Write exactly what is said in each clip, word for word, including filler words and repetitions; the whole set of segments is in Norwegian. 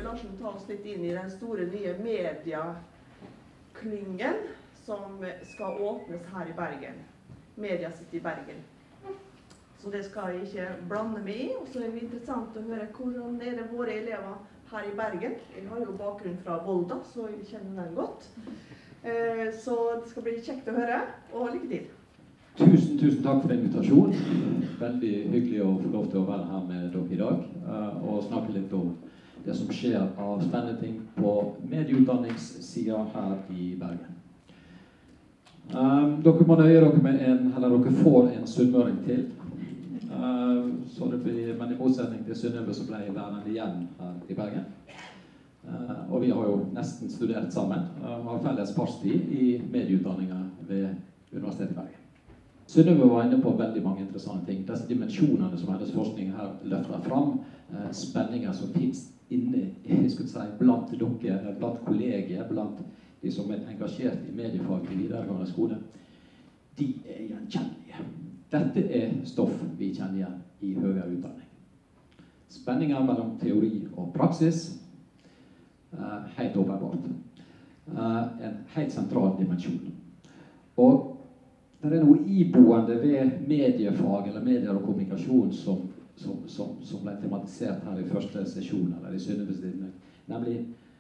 Larsen ta oss litt inn i den store nye medieklyngen som skal åpnes her i Bergen. Media sitter i Bergen. Så det skal jeg ikke blande meg i. Og så er det interessant å høre hvordan er det våre elever her i Bergen. Jeg har jo bakgrunn fra Volda, så jeg kjenner den godt. Så det skal bli kjekt å høre, og lykke til. Tusen, tusen takk for invitasjonen. Veldig hyggelig å få lov til å være her med dere i dag, og snakke litt om det som skjer av spennende ting på medieutdanningssiden her i Bergen. Um, dere må nøye dere med en, eller dere får en sunnmøring til. Uh, så det blir, men i motsetning til Synnøve så ble jeg værende igjen her i Bergen. Uh, og vi har jo nesten studert sammen, og uh, har felles fartstid i medieutdanninger ved Universitetet i Bergen. Synnøve var inne på veldig mange interessante ting. Disse dimensjonene som hennes forskning her løfter fram, uh, spenninger som finnes inne, jeg skulle si, blant dere, blant kolleger, blant de som er engasjert i mediefag i videregående skole, de er gjenkjennelige. Dette er stoff vi kjenner igjen i høyere utdanning. Spenninger mellom teori og praksis, uh, helt åpenbart. Uh, en helt sentral dimensjon. Og det er noe iboende ved mediefag eller medier og kommunikasjon som, som, som, som ble tematisert her i første sesjon, eller i Synnøve-stillene, nemlig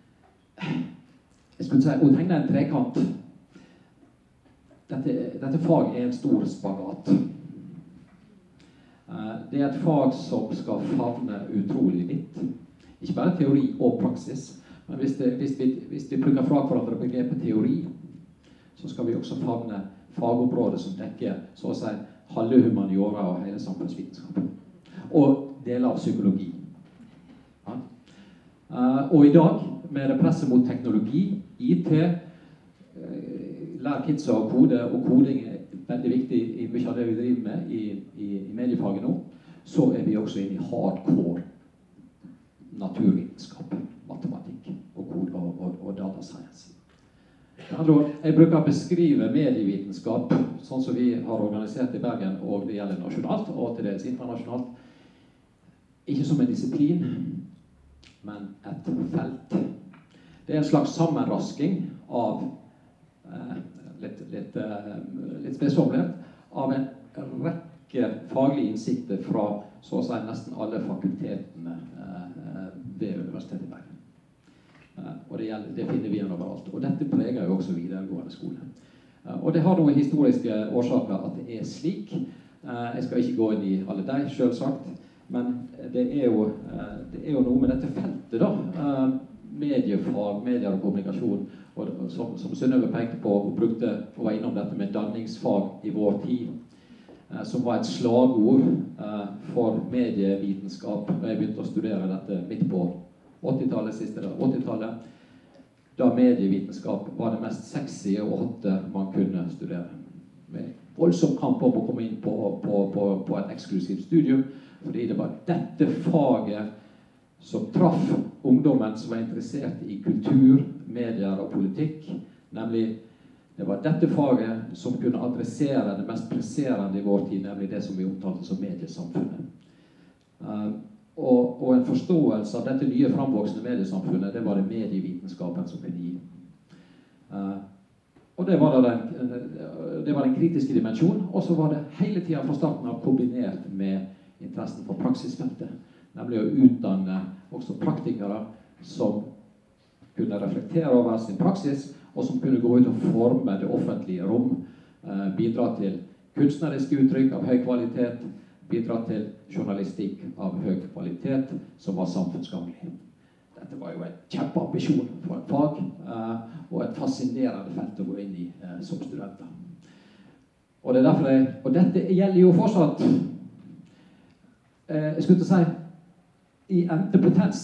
jeg skulle si, å tegne en trekant. Dette, dette fag er en stor spagat. Uh, det er et fag som skal favne utrolig vidt. Ikke bare teori og praksis, men hvis, det, hvis, vi, hvis vi plukker fra hverandre begrepet teori, så skal vi også favne fagområdet som dekker så å si halve humaniora og hele samfunnsvitenskap. Og deler av psykologi. Ja. Uh, og i dag, med det presset mot teknologi, I T, lær kidsa å kode, og koding er veldig viktig i mye av det vi driver med i, i, i mediefaget nå, så er vi også inne i hardcore naturvitenskap, matematikk og kode og, og, og data science. Jeg bruker å beskrive medievitenskap sånn som vi har organisert i Bergen, og det gjelder nasjonalt og til dels internasjonalt, ikke som en disiplin, men et felt. Det er en slags sammenrasking av eh, litt, litt, eh, litt spesomlighet av en rekke faglige innsikter fra så å si nesten alle fakultetene eh, ved Universitetet i Bergen. Eh, og det, gjelder, det finner vi igjen overalt. Og dette preger jo også videregående skole. Eh, og det har noen historiske årsaker at det er slik. Eh, jeg skal ikke gå inn i alle de, selvsagt, men det er jo, eh, det er jo noe med dette feltet da. Eh, mediefag, medier og kommunikasjon, og som, som Synnøve pekte på og brukte og var innom dette med danningsfag i vår tid, eh, som var et slagord eh, for medievitenskap da jeg begynte å studere dette midt på åttitallet, siste da, åttitallet, da medievitenskap var det mest sexy og hotte man kunne studere. Med voldsom kamp om å komme inn på, på, på, på et eksklusivt studium, fordi det var dette faget som traff ungdommen som var interessert i kultur, medier og politikk, nemlig det var dette faget som kunne adressere det mest presserende i vår tid, nemlig det som vi omtalte som mediesamfunnet. Uh, og, og en forståelse av dette nye framvoksende mediesamfunnet, det var det medievitenskapen som kunne gi. Uh, og det var, den, det var den kritiske dimensjonen, og så var det hele tiden fra starten av kombinert med interessen for praksisfeltet, nemlig å utdanne også praktikere som kunne reflektere over sin praksis, og som kunne gå ut og forme det offentlige rom, eh, bidra til kunstneriske uttrykk av høy kvalitet, bidra til journalistikk av høy kvalitet, som var samfunnsgagnlig. Dette var jo en kjempeambisjon for et fag, eh, og et fascinerende felt å gå inn i eh, som studenter. Og, det er derfor jeg, og dette gjelder jo fortsatt, eh, jeg skulle til å si, i endte potens.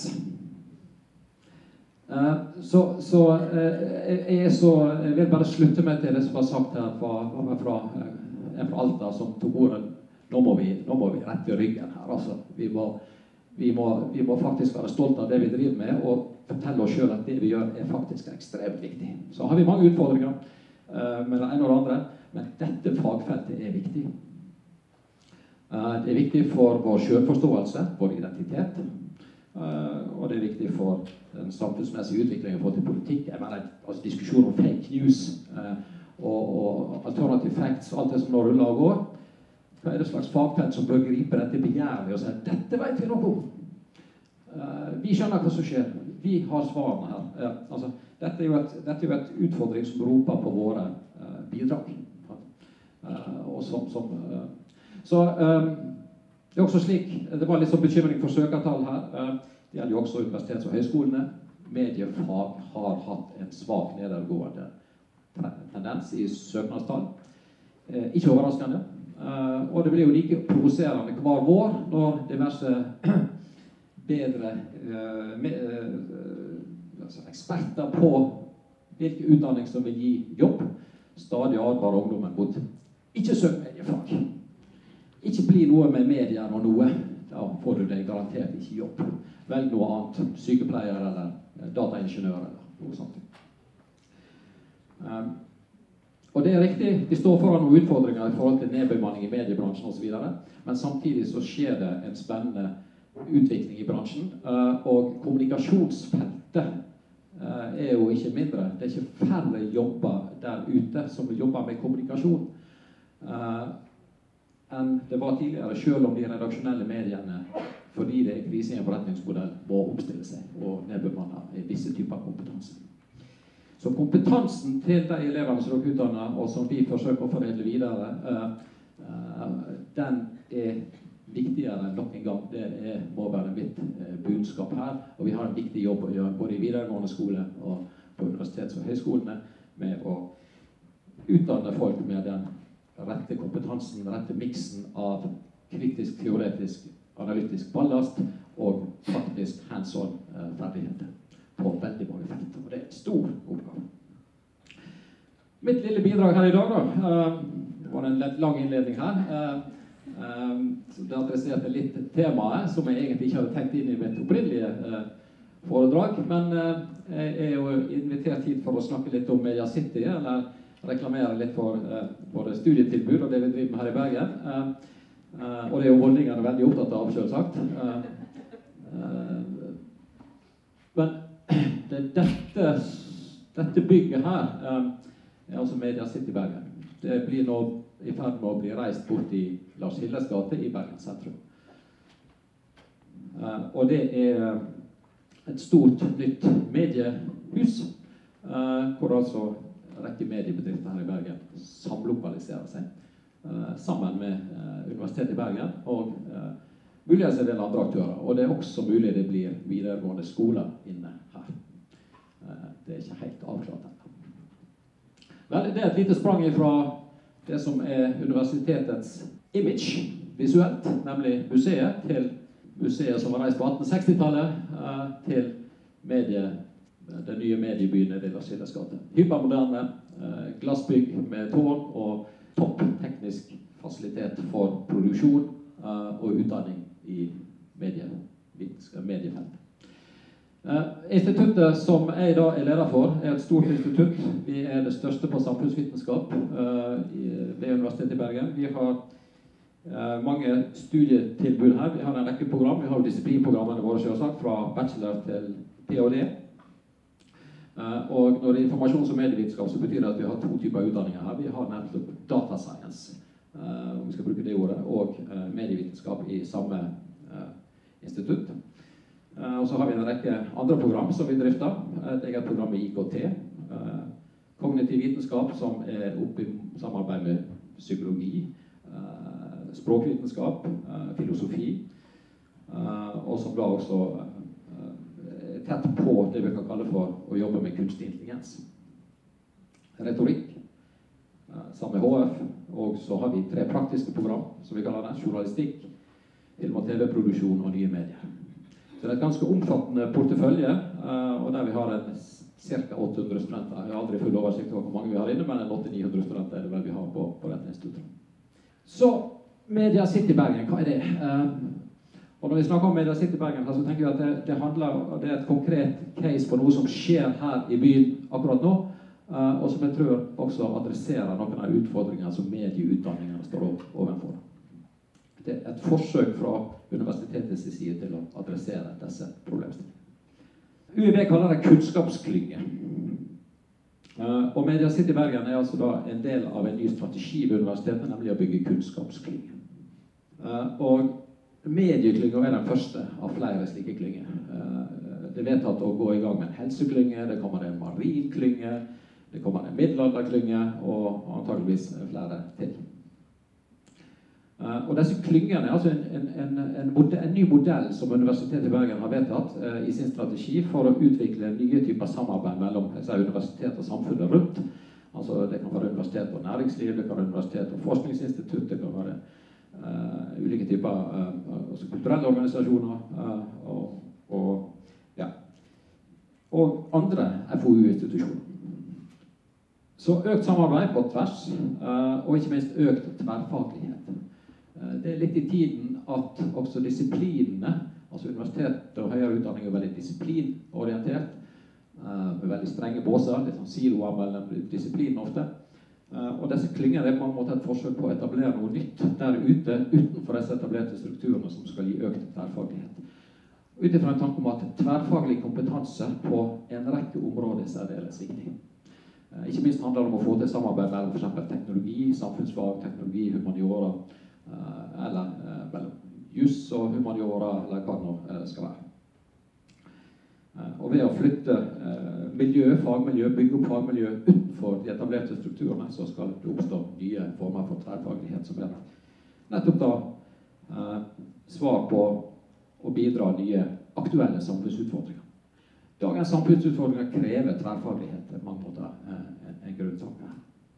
Uh, så, så uh, jeg, er så, jeg vil bare slutte meg til det som var sagt her fra, fra, uh, fra Alta, som tok ordet. Nå må vi, nå må vi rette ryggen her. Altså, vi, må, vi, må, vi må faktisk være stolt av det vi driver med, og fortelle oss selv at det vi gjør er faktisk ekstremt viktig. Så har vi mange utfordringer uh, med det ene og det andre, men dette fagfeltet er viktig. Uh, det er viktig for vår selvforståelse, vår identitet. Uh, og det er viktig for den samfunnsmessige utviklingen for til politikk. Jeg mener, altså diskusjon om fake news uh, og, og alternative facts, alt det som nå ruller og går. Hva er det slags fagfelt som bør gripe dette begjærlig og si dette vet vi noe om? Uh, vi skjønner hva som skjer. Vi har svarene her. Uh, altså, dette, er jo et, dette er jo et utfordring som roper på våre uh, bidrag. Uh, og som, som, uh, så um, det er også slik, det var litt sånn bekymring for søkertall her. Det gjelder jo også universitets- og høyskolene. Mediefag har hatt en svak nedergående tendens i søknadstall. Ikke overraskende. Og det blir jo like provoserende hver vår når diverse bedre eksperter på hvilke utdanning som vil gi jobb, stadig advarer ungdommen mot ikke søk mediefag. Ikke bli noe med medier og noe, da får du deg garantert ikke jobb. Velg noe annet, sykepleier eller dataingeniør eller noe sånt. Um, og det er riktig, de står foran noen utfordringer i forhold til nedbemanning i mediebransjen og så videre, men samtidig så skjer det en spennende utvikling i bransjen, uh, og kommunikasjonsfeltet uh, er jo ikke mindre. Det er ikke færre jobber der ute som jobber med kommunikasjon. Uh, enn det var tidligere, selv om de redaksjonelle mediene, fordi det er krise i en forretningsmodell, må omstille seg og nedbemanne i visse typer kompetanse. Så kompetansen til de elevene som dere utdanner, og som vi forsøker å foredle videre, uh, uh, den er viktigere enn nok en gang. Det er, må være mitt uh, budskap her, og vi har en viktig jobb å gjøre både i videregående skole og på universitets- og høyskolene med å utdanne folk med den rette kompetansen, rette miksen av kritisk, teoretisk, analytisk ballast og faktisk hands-on uh, ferdigheter på veldig mange felt. Og det er en stor oppgave. Mitt lille bidrag her i dag, da, uh, det var en litt lang innledning her. Uh, uh, det adresserte litt temaet som jeg egentlig ikke hadde tenkt inn i mitt opprinnelige uh, foredrag, men uh, jeg er jo invitert hit for å snakke litt om Media City, eller reklamere litt for uh, både studietilbud og det vi driver med her i Bergen. Uh, uh, og det er jo holdningene veldig opptatt av, selvsagt. Uh, uh, men det, dette, dette bygget her uh, er altså Media City Bergen. Det blir nå i ferd med å bli reist bort i Lars Hilles gate i Bergen sentrum. Uh, og det er et stort nytt mediehus, uh, hvor altså rekke mediebedrifter her i Bergen samlokaliserer seg uh, sammen med uh, Universitetet i Bergen og uh, muligens en del andre aktører. Og det er også mulig det blir videregående skoler inne her. Uh, det er ikke helt avklart ennå. Vel, det er et lite sprang fra det som er universitetets image visuelt, nemlig museet, til museet som var reist på atten seksti-tallet, uh, til medie den nye mediebyen i Lars Hilles gate. Hypermoderne eh, glassbygg med tårn og topp teknisk fasilitet for produksjon eh, og utdanning i medie, mediefeltet. Eh, instituttet som jeg da er leder for, er et stort institutt. Vi er det største på samfunnsvitenskap eh, ved Universitetet i Bergen. Vi har eh, mange studietilbud her. Vi har en rekke program. Vi har disiplinprogrammene våre selvsagt, fra bachelor til P H D. Uh, og når det er informasjons- og medievitenskap, så betyr det at vi har to typer utdanninger her. Vi har nettopp data science, uh, om vi skal bruke det ordet, og uh, medievitenskap i samme uh, institutt. Uh, og så har vi en rekke andre program som vi drifter. Et eget program med I K T, uh, kognitiv vitenskap, som er oppe i samarbeid med psykologi, uh, språkvitenskap, uh, filosofi, uh, og som da også uh, tett på det vi kan kalle for å jobbe med kunstig intelligens. Retorikk, sammen med H F, og så har vi tre praktiske program, som vi kaller det, journalistikk, film- og T V-produksjon og nye medier. Så det er et ganske omfattende portefølje, og der vi har en ca. åtte hundre studenter. Jeg har aldri full oversikt over hvor mange vi har inne, men en åtte til ni hundre studenter er det vel vi har på, på dette instituttet. Så, Media City Bergen, hva er det? Og når vi snakker om Media City Bergen, så tenker jeg at det, det handler, det er et konkret case på noe som skjer her i byen akkurat nå, uh, og som jeg tror også adresserer noen av utfordringene som medieutdanningene står overfor. det er et forsøk fra universitetets side til å adressere disse problemstillingene. U I B kaller det kunnskapsklynge. Uh, og Media City Bergen er altså da en del av en ny strategi ved universitetet, nemlig å bygge kunnskapsklynge. Uh, og medieklynge er den første av flere slike klynger. Uh, det er vedtatt å gå i gang med en helseklynge, det kommer en marinklynge, det kommer en middelalderklynge, og antageligvis flere til. Uh, og disse klyngene er altså en, en, en, en, modell, en ny modell som Universitetet i Bergen har vedtatt uh, i sin strategi for å utvikle nye typer samarbeid mellom universitet og samfunnet rundt. Altså det kan være universitet og næringsliv, det kan være universitet og forskningsinstitutt, det kan være uh, ulike typer uh, også kulturelle organisasjoner uh, og, og, ja. og andre F O U-institusjoner. Så økt samarbeid på tvers, uh, og ikke minst økt tverrfaglighet. Det er litt i tiden at også disiplinene, altså universitet og høyere utdanning er veldig disiplinorientert, med veldig strenge båser, litt sånn siloer mellom disiplinen ofte. Og disse klynger er på en måte et forsøk på å etablere noe nytt der ute, utenfor disse etablerte strukturene som skal gi økt tverrfaglighet. Utifra en tanke om at tverrfaglig kompetanse på en rekke områder er særdeles viktig. Ikke minst handler det om å få til samarbeid mellom for eksempel teknologi, samfunnsfag, teknologi, humaniora, Uh, eller uh, mellom juss og humaniora, eller hva det nå uh, skal være. Uh, og ved å flytte uh, miljø, fagmiljø, bygge opp fagmiljø utenfor de etablerte strukturene, så skal det oppstå nye former for tverrfaglighet som er nettopp da uh, svar på å bidra nye aktuelle samfunnsutfordringer. Dagens samfunnsutfordringer krever tverrfaglighet på mange måter uh, en, en grunnsak her.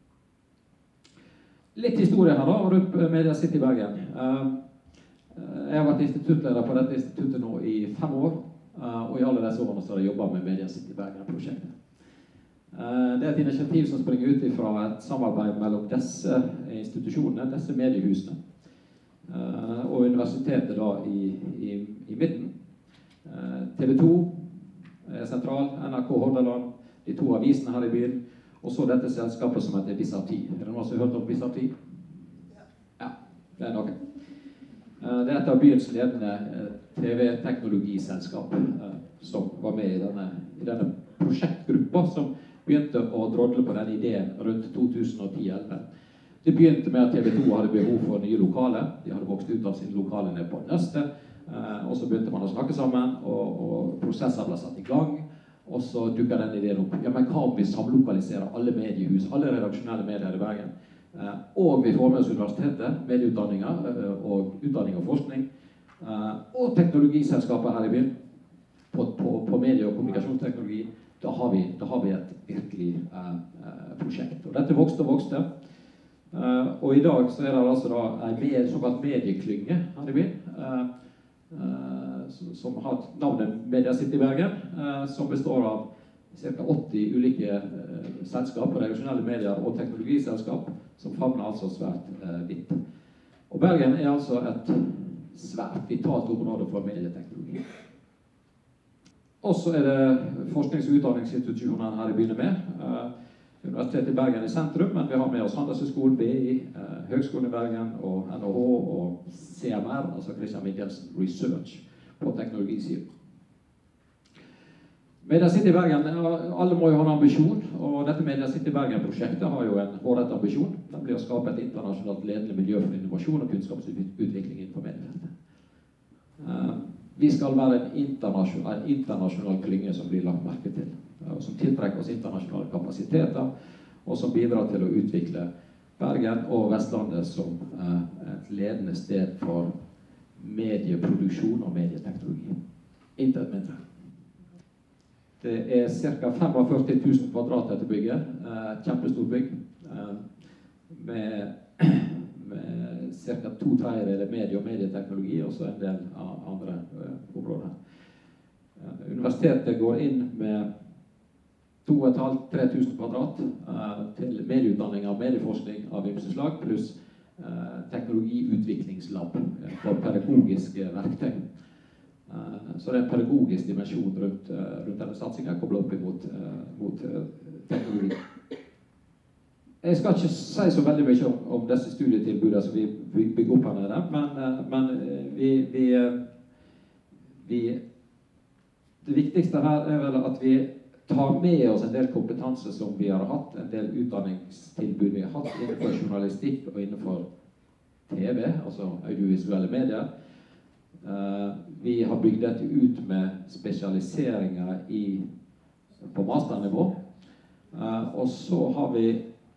Litt historie her da, rundt Media City Bergen. Jeg har vært instituttleder på dette instituttet nå i fem år, og i alle disse årene så har jeg jobbet med Media City Bergen-prosjektet. Det er et initiativ som springer ut fra et samarbeid mellom disse institusjonene, disse mediehusene, og universitetet da i, i, i midten. T V to er sentral, N R K Hordaland, de to avisene her i byen, og så dette selskapet som heter Visati. Er det noen som har hørt om Visati? Ja, det er noe. Det er et av byens ledende T V-teknologiselskap som var med i denne, i denne prosjektgruppa som begynte å drodle på denne ideen rundt to tusen ti til elleve. Det begynte med at T V to hadde behov for nye lokaler. De hadde vokst ut av sine lokaler ned på Nøstet, og så begynte man å snakke sammen, og, og prosesser ble satt i gang. Og så dukket den ideen opp. Ja, men hva om vi samlokaliserer alle mediehus, alle redaksjonelle medier i Bergen? Eh, og vi får med oss universitetet, medieutdanninger eh, og utdanning og forskning. Eh, og teknologiselskapet her i byen på, på, på medie- og kommunikasjonsteknologi. Da har vi, da har vi et virkelig eh, prosjekt. Og dette vokste og vokste. Eh, og i dag så er det altså da en med, såkalt medieklynge her i byen. Eh, eh, som har navnet Media City Bergen, eh, som består av ca. åtti ulike eh, selskap, redaksjonelle medier og teknologiselskap, som favner altså svært eh, vidt. Og Bergen er altså et svært vitalt område for medieteknologi. Også er det forsknings- og utdanningsinstitusjonene her i byen med. Eh, Universitetet i Bergen i sentrum, men vi har med oss Handelshøyskolen, B I, eh, Høgskolen i Bergen og N H H og C M R, altså Christian Michelsen Research, på teknologisiden. Media City Bergen, alle må jo ha en ambisjon, og dette Media City Bergen-prosjektet har jo en hårrett ambisjon. Det blir å skape et internasjonalt ledende miljø for innovasjon og kunnskapsutvikling innenfor mediefeltet. Uh, vi skal være en internasjonal, en internasjonal klynge som blir lagt merke til, og som tiltrekker oss internasjonale kapasiteter, og som bidrar til å utvikle Bergen og Vestlandet som uh, et ledende sted for medieproduksjon og medieteknologi. Intet mindre. Det er ca. førtifem tusen kvadrat dette bygget, et kjempestort bygg, med, med ca. to tredjedeler medie- og medieteknologi, og så en del av andre områder. Universitetet går inn med to og et halvt til tre tusen kvadrat til medieutdanning av medieforskning av ymse slag, pluss Uh, teknologiutviklingslab uh, for pedagogiske verktøy. Uh, så det er en pedagogisk dimensjon rundt, uh, rundt denne satsingen, koblet opp imot uh, mot, uh, teknologi. Jeg skal ikke si så veldig mye om, om disse studietilbudene som vi bygger opp her nede, men, men vi, vi, vi det viktigste her er vel at vi tar med oss en del kompetanse som vi har hatt, en del utdanningstilbud vi har hatt innenfor journalistikk og innenfor T V, altså audiovisuelle medier. Uh, vi har bygd dette ut med spesialiseringer i, på masternivå. Uh, og så har vi,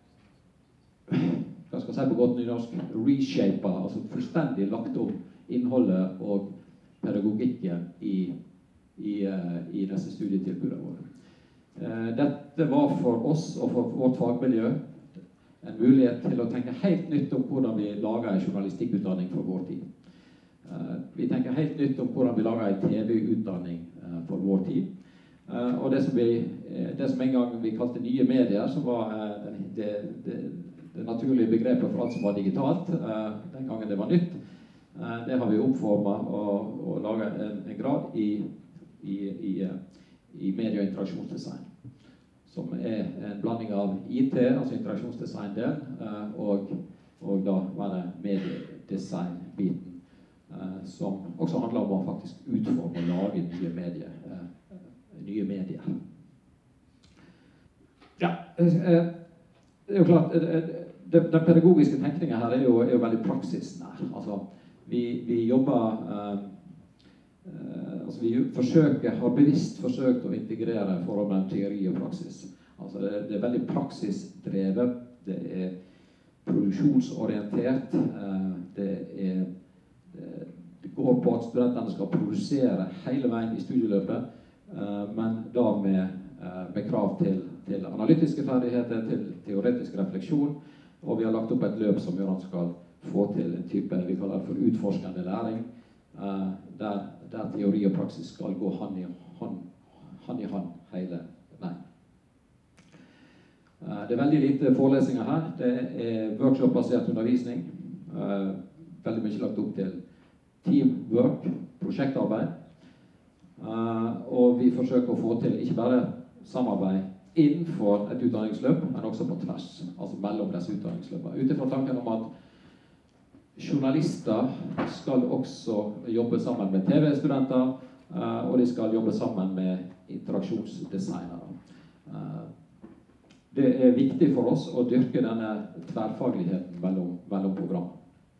hva skal jeg si på godt nynorsk, reshapet, altså fullstendig lagt om innholdet og pedagogikken i I, uh, i disse studietilbudene våre. Uh, dette var for oss og for vårt fagmiljø en mulighet til å tenke helt nytt om hvordan vi lager en journalistikkutdanning for vår tid. Uh, vi tenker helt nytt om hvordan vi lager en T V-utdanning uh, for vår tid. Uh, og det som, vi, uh, det som en gang vi kalte nye medier, som var uh, det, det, det naturlige begrepet for alt som var digitalt, uh, den gangen det var nytt, uh, det har vi oppformet og, og laget en, en grad i I, i, i medie- og interaksjonsdesign, som er en blanding av I T, altså interaksjonsdesign-del, og, og da var det mediedesign-biten, som også handler om å faktisk utforme og lage nye medier. Nye medier. Ja, det er jo klart, den pedagogiske tenkningen her er jo, er jo veldig praksisnær. Altså, vi, vi jobber Uh, altså vi forsøker, har bevisst forsøkt å integrere forhold mellom teori og praksis. Altså det, det er veldig praksisdrevet, det er produksjonsorientert, uh, det, er, det, det går på at studentene skal produsere hele veien i studieløpet, uh, men da med, uh, med krav til, til analytiske ferdigheter, til teoretisk refleksjon, og vi har lagt opp et løp som gjør at man skal få til en type vi kaller for utforskende læring, uh, der der teori og praksis skal gå hand i hand, hand, i hand hele veien. Uh, det er veldig lite forelesninger her. Det er workshop-basert undervisning. Uh, veldig mye lagt opp til teamwork, prosjektarbeid. Uh, og vi forsøker å få til ikke bare samarbeid innenfor et utdanningsløp, men også på tvers, altså mellom disse utdanningsløpene. Utenfor tanken om at journalister skal også jobbe sammen med T V-studenter, uh, og de skal jobbe sammen med interaksjonsdesignere. Uh, det er viktig for oss å dyrke denne tverrfagligheten mellom, mellom program.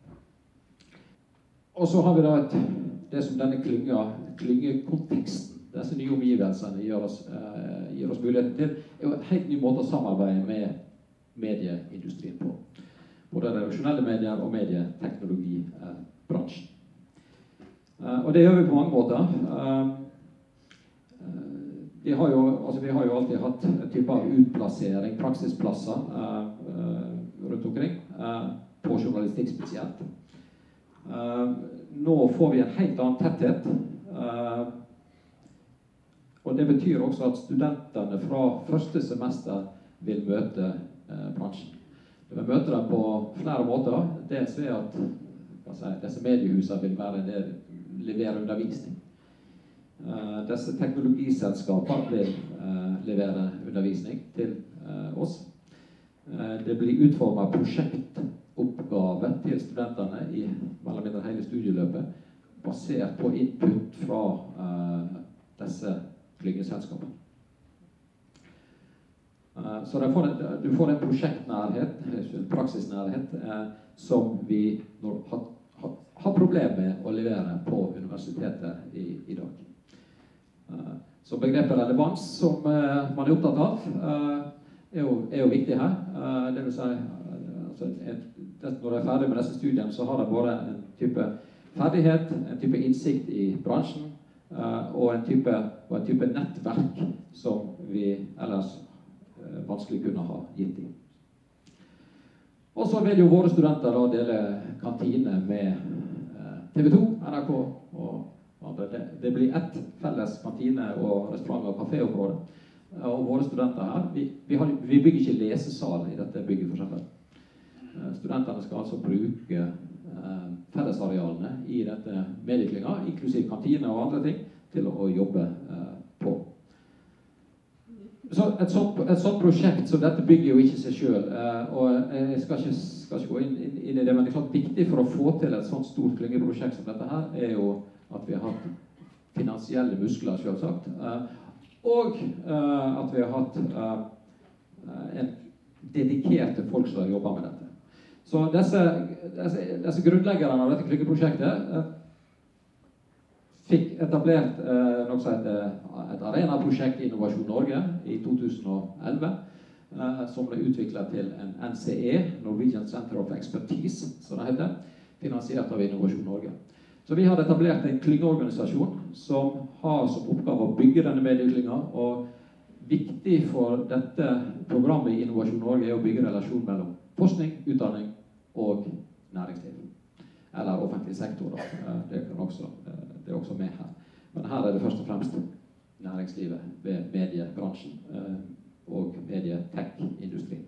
Og så har vi da et, det som denne klynga, klyngekonteksten, disse nye omgivelsene gir oss, uh, gir oss muligheten til, er jo en helt ny måte å samarbeide med medieindustrien på. Både redaksjonelle medier og medieteknologibransjen. Eh, og det gjør vi på mange måter. Eh, vi, har jo, altså vi har jo alltid hatt en type av utplassering, praksisplasser eh, rundt omkring, eh, på journalistikk spesielt. Eh, nå får vi en helt annen tetthet. Eh, og det betyr også at studentene fra første semester vil møte eh, bransjen. Vi møter dem på flere måter. Dels ved at si, disse mediehusene vil være det, levere undervisning. Uh, disse teknologiselskapene vil uh, levere undervisning til uh, oss. Uh, det blir utformet prosjektoppgave til studentene i mellom mindre hele studieløpet, basert på input fra uh, disse klyngeselskapene. Uh, så får en, du får en prosjektnærhet, en praksisnærhet, uh, som vi når, har, har, har problemer med å levere på universitetet i, i dag. Uh, så begrepet relevans, som uh, man er opptatt av, uh, er, jo, er jo viktig her. Uh, det vil si, uh, altså, et, det, når jeg er ferdig med disse studiene, så har det både en type ferdighet, en type innsikt i bransjen, uh, og, en type, og en type nettverk som vi ellers vanskelig kunne ha gitt i. Og så vil jo våre studenter da dele kantine med eh, T V to, N R K og andre. Det, det blir ett felles kantine og restaurant- og kaféområde. Og våre studenter her, vi, vi, har, vi bygger ikke lesesal i dette bygget for eksempel. Eh, studentene skal altså bruke eh, fellesarealene i dette medieklynga, inklusiv kantine og andre ting, til å, å jobbe eh, på. Så et sånt, et sånt prosjekt som dette bygger jo ikke seg selv, eh, og jeg skal ikke, skal ikke gå inn, inn, inn i det, men det er klart viktig for å få til et sånt stort klyngeprosjekt som dette her, er jo at vi har hatt finansielle muskler, selvsagt, eh, og eh, at vi har hatt eh, en dedikerte folk som har jobbet med dette. Så disse, disse, disse grunnleggerne av dette klyngeprosjektet eh, fikk etablert eh, noe som heter et arenaprosjekt i Innovasjon Norge i to tusen og elleve, eh, som ble utviklet til en N C E, Norwegian Center of Expertise, som det heter, finansiert av Innovasjon Norge. Så vi har etablert en klyngeorganisasjon som har som oppgave å bygge denne medieklynga, og viktig for dette programmet i Innovasjon Norge er å bygge relasjon mellom forskning, utdanning og næringsliv. Eller offentlig sektor, da. Det er også, det er også med her. Men her er det først og fremst næringslivet ved mediebransjen og medietech-industrien.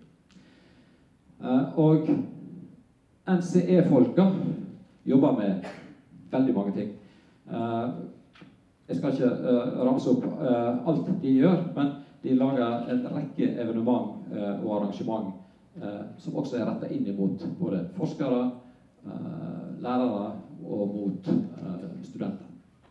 Og N C E-folka jobber med veldig mange ting. Jeg skal ikke ramse opp alt de gjør, men de lager en rekke evenement og arrangement som også er rettet inn mot både forskere, lærere og mot studenter.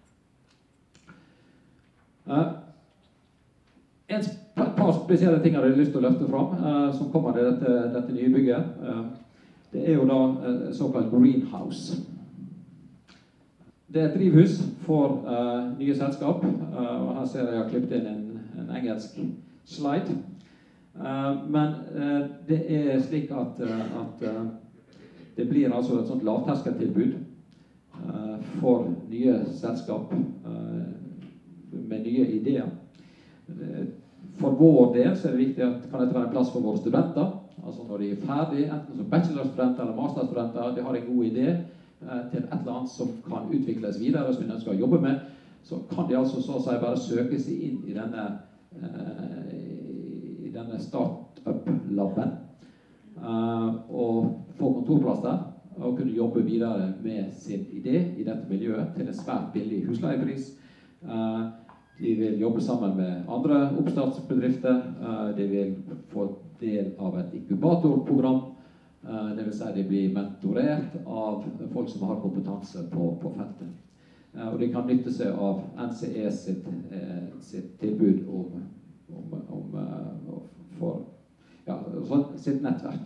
En par spesielle ting har jeg lyst til å løfte fram, som kommer til dette, dette nye bygget. Det er jo da såkalt greenhouse. Det er et drivhus for uh, nye selskap, uh, og her ser jeg jeg har klippet inn en, en engelsk slide. Uh, men uh, det er slik at, uh, at uh, det blir altså et sånt lavterskeltilbud uh, for nye selskap uh, med nye ideer. Uh, for vår del så er det viktig at kan dette være en plass for våre studenter, altså når de er ferdige, enten som bachelorstudenter eller masterstudenter, de har en god idé til et eller annet som kan utvikles videre, som de ønsker å jobbe med, så kan de altså så å si bare søke seg inn i denne, uh, i denne startup-labben uh, og få kontorplass der, og kunne jobbe videre med sin idé i dette miljøet til en svært billig husleiepris. Uh, de vil jobbe sammen med andre oppstartsbedrifter, uh, de vil få del av et inkubatorprogram. Uh, det vil si de blir mentorert av folk som har kompetanse på, på feltet. Uh, og de kan nytte seg av N C E sitt, eh, sitt tilbud om, om, om uh, for, ja, sitt nettverk.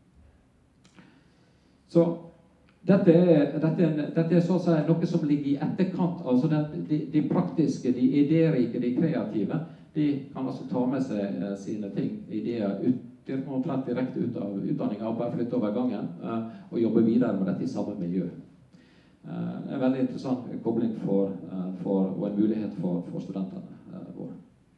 Så dette er, dette er, dette er så å si noe som ligger i etterkant. Altså den, de, de praktiske, de idérike, de kreative, de kan altså ta med seg uh, sine ting, ideer ut. De må omtrent direkte ut av utdanningen og bare flytte over gangen uh, og jobbe videre med dette i samme miljø. Uh, det er en veldig interessant kobling for, uh, for, og en mulighet for, for studentene uh, våre.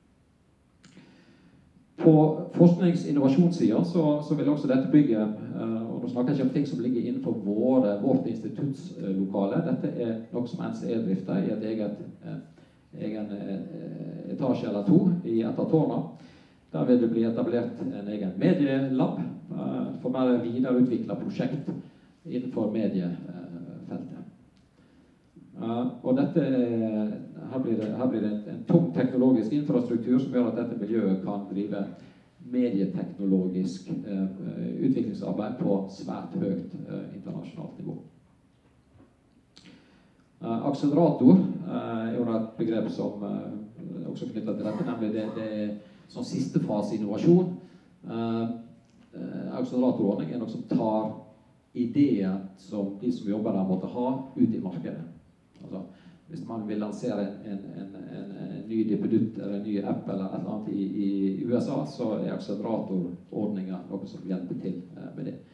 På forsknings-innovasjonssiden så, så vil også dette bygge, uh, og nå snakker jeg ikke om ting som ligger innenfor våre, vårt instituttslokale. Dette er noe som N C E drifter i et eget uh, egen uh, etasje eller to i et av tårna. Der vil det bli etablert en egen medielab uh, for mer videreutviklet prosjekt innenfor mediefeltet. Uh, og dette er, her blir det, her blir det en, en tung teknologisk infrastruktur som gjør at dette miljøet kan drive medieteknologisk uh, utviklingsarbeid på svært høyt uh, internasjonalt nivå. Uh, akselerator uh, er jo et begrep som uh, også knyttet til dette, nemlig det, det er som siste fase innovasjon. Uh, uh, akseleratorordning er noe som tar ideer som de som jobber der måtte ha ut i markedet. Altså, hvis man vil lansere en, en, en, en ny dippedutt eller en ny app eller et eller annet i, i U S A, så er akseleratorordninger noe som hjelper til uh, med det.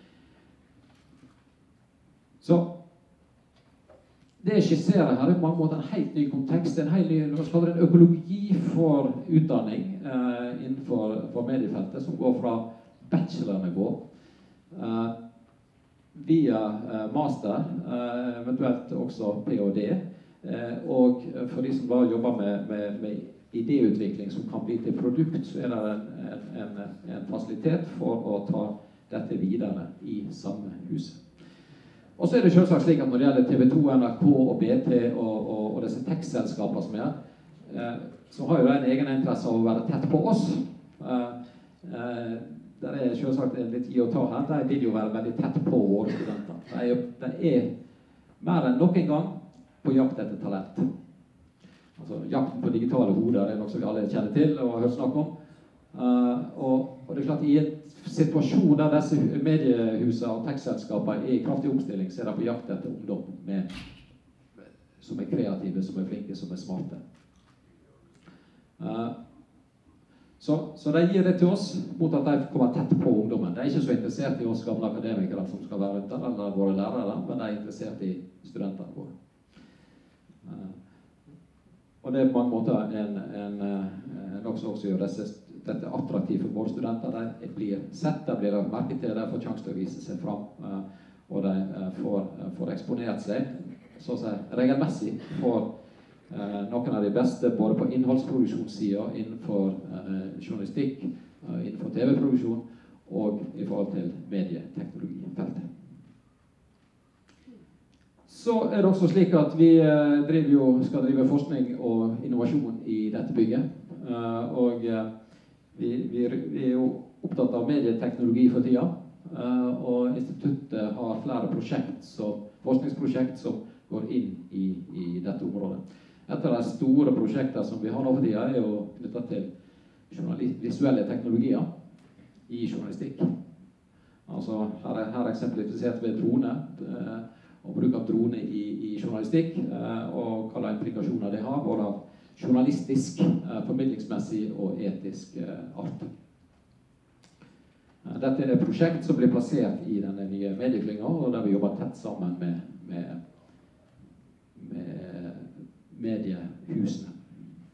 Så det jeg skisserer her er på mange måter en helt ny kontekst, en helt ny en økologi for utdanning eh, innenfor for mediefeltet, som går fra bachelornivå eh, via eh, master, eh, eventuelt også P H D, eh, og for de som bare jobber med, med, med idéutvikling som kan bli til produkt, så er det en, en, en fasilitet for å ta dette videre i samme hus. Og så er det selvsagt slik at når det gjelder T V to, N R K og B T og, og, og disse tech-selskaper som er, eh, så har jo det en egen interesse av å være tett på oss Uh, uh, det er selvsagt en litt gi og ta her. De vil jo være veldig tett på våre studenter. De er, de er mer enn noen gang på jakt etter talent. Altså, jakten på digitale hoder er noe som vi alle kjenner til og har hørt snakk om. Uh, og, og det er klart, i en situasjon der disse mediehusene og tech-selskapene er i kraftig omstilling, så er de på jakt etter ungdom med, som er kreative, som er flinke, som er smarte. Uh, så, så de gir det til oss mot at de kommer tett på ungdommen. De er ikke så interessert i oss gamle akademikere som skal være rundt der, eller våre lærere, men de er interessert i studentene våre. Uh, og det er på mange måter en, en, en noe som også gjør disse, dette attraktivt for våre studenter. De blir sett, de blir merket til, de får sjanse til å vise seg fram, uh, og de uh, får, uh, får eksponert seg så å si regelmessig for Uh, noen av de beste både på innholdsproduksjonssida, innenfor uh, journalistikk, uh, innenfor T V-produksjon og i forhold til medieteknologifeltet. Så er det også slik at vi uh, driver jo, skal drive forskning og innovasjon i dette bygget. Uh, og uh, vi, vi, vi er jo opptatt av medieteknologi for tida, uh, og instituttet har flere prosjekt som, forskningsprosjekt som går inn i, i dette området. Et av de store prosjektene som vi har nå for tida er jo knyttet til visuelle teknologier i journalistikk. Altså, her er, her er eksemplifisert ved drone, eh, og bruk av drone i, i journalistikk, eh, og hva implikasjoner det har, både av journalistisk, eh, formidlingsmessig og etisk eh, art. Eh, dette er et prosjekt som blir plassert i denne nye medieklynga, og der vi jobber tett sammen med, med, med mediehusene.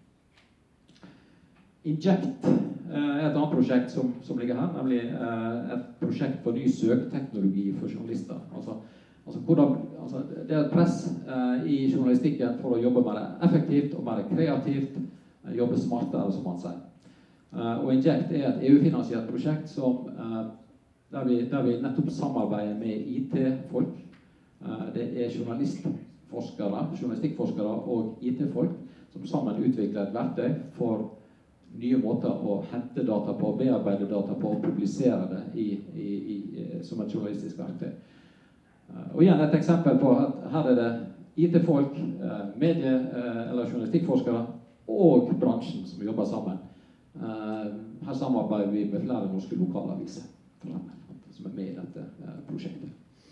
Inject er et annet prosjekt som, som ligger her, nemlig et prosjekt for ny søketeknologi for journalister. Altså, altså, hvordan, altså det er et press eh, i journalistikken for å jobbe mer effektivt og mer kreativt, jobbe smartere, som man sier. Eh, og Inject er et E U-finansiert prosjekt som, eh, der, vi, der vi nettopp samarbeider med I T-folk. Eh, det er journalister, forskere, journalistikkforskere og I T-folk som sammen utvikler et verktøy for nye måter å hente data på, bearbeide data på og publisere det i, i, i, som et journalistisk verktøy. Og igjen et eksempel på at her er det I T-folk, medie- eller journalistikkforskere og bransjen som jobber sammen. Her samarbeider vi med flere norske lokalaviser som er med i dette prosjektet.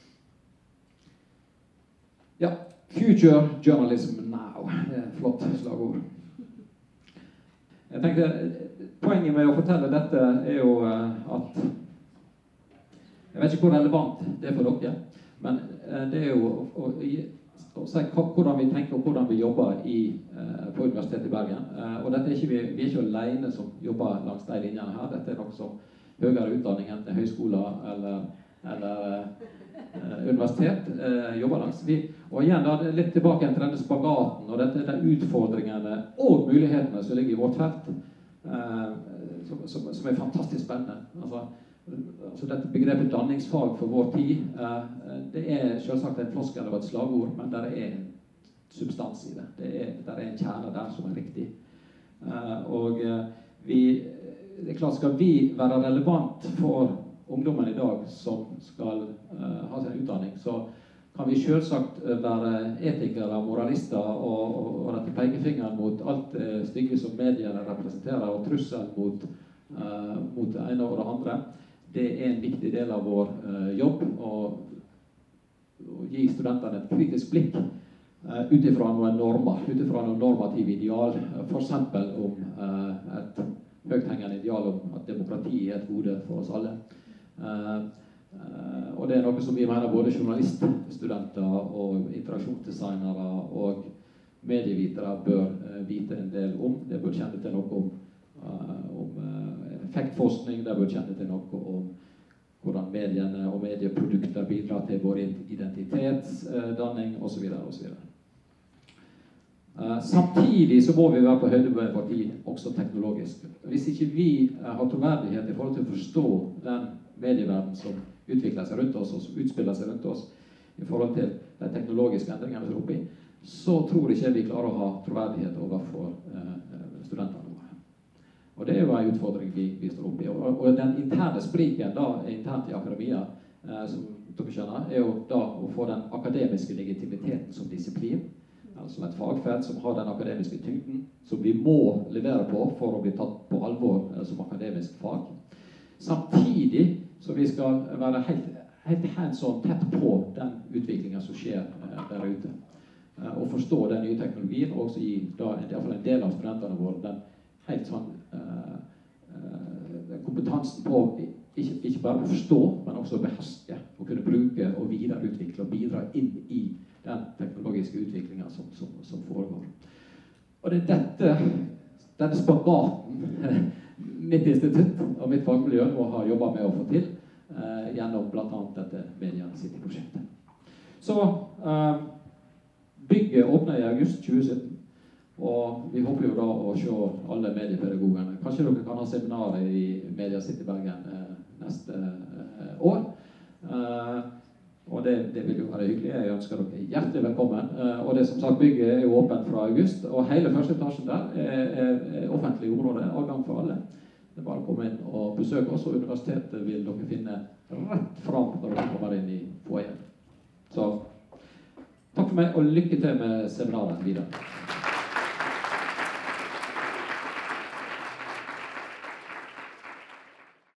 Ja, Future Journalism Now. Det er et flott slagord. Jeg tenkte, poenget med å fortelle dette er jo at jeg vet ikke hvor relevant det er for dere, men det er jo å, å, å si hvordan vi tenker og hvordan vi jobber i, på Universitetet i Bergen. Og dette er ikke, vi, vi er ikke alene som jobber langs de linjene her. Dette er noe som høyere utdanning, enten høyskoler eller, eller Uh, universitet uh, jobber langs. Vi, og igjen da, litt tilbake til denne spagaten og dette, de utfordringene og mulighetene som ligger i vårt felt, uh, som, som, som er fantastisk spennende. Altså, altså dette begrepet danningsfag for vår tid, uh, det er selvsagt en floskel av et slagord, men det er en substans i det. Det er, der er en kjerne der som er riktig. Uh, og uh, vi, det er klart, skal vi være relevant for ungdommen i dag som skal uh, ha sin utdanning, så kan vi selvsagt være etikere, moralister og, og, og rette pekefingeren mot alt det stygge som mediene representerer, og trussel mot, uh, mot det ene og det andre. Det er en viktig del av vår uh, jobb å, å gi studentene et kritisk blikk uh, utifra noen normer, utifra noen normative ideal, uh, for eksempel om uh, et høythengende ideal om at demokrati er et gode for oss alle. Uh, uh, og det er noe som vi mener både journaliststudenter og interaksjonsdesignere og medievitere bør uh, vite en del om. Det bør kjenne til noe om, uh, om uh, effektforskning, det bør kjenne til noe om hvordan mediene og medieprodukter bidrar til vår identitetsdanning uh, osv. osv. Uh, samtidig så må vi være på høyde med vår tid, også teknologisk. Hvis ikke vi uh, har troverdighet i forhold til å forstå den medieverden som utvikler seg rundt oss og som utspiller seg rundt oss i forhold til de teknologiske endringene vi er oppe i, så tror ikke vi klarer å ha troverdighet overfor uh, studentene våre. Og det er jo en utfordring vi, vi står oppe i. Og, og den interne spriken da, internt i akademia, eh, som dere skjønner, er jo da å få den akademiske legitimiteten som disiplin, altså et fagfelt som har den akademiske tyngden, som vi må levere på for å bli tatt på alvor eh, som akademisk fag. Samtidig så vi skal være helt, helt hands-on tett på den utviklingen som skjer eh, der ute. Eh, og forstå den nye teknologien, og også gi da, i hvert fall en del av studentene våre den helt sånn eh, eh, kompetansen på ikke, ikke bare å forstå, men også å beherske, og kunne bruke og videreutvikle og bidra inn i den teknologiske utviklingen som, som, som foregår. Og det er dette, denne spagaten mitt institutt og mitt fagmiljø må ha jobbet med å få til eh, gjennom blant annet dette Media City-prosjektet. Så eh, bygget åpner i august tjue sytten, og vi håper jo da å se alle mediepedagogene. Kanskje dere kan ha seminarer i Media City Bergen eh, neste eh, år. Eh, Og det, det vil jo være hyggelig. Jeg ønsker dere hjertelig velkommen. Uh, og det som sagt, bygget er jo åpent fra august, og hele første etasjen der er, er, er offentlig område, adgang for alle. Det er bare å komme inn og besøke oss, og universitetet vil dere finne rett fram når dere kommer inn i foajeen. Så takk for meg, og lykke til med seminaret videre.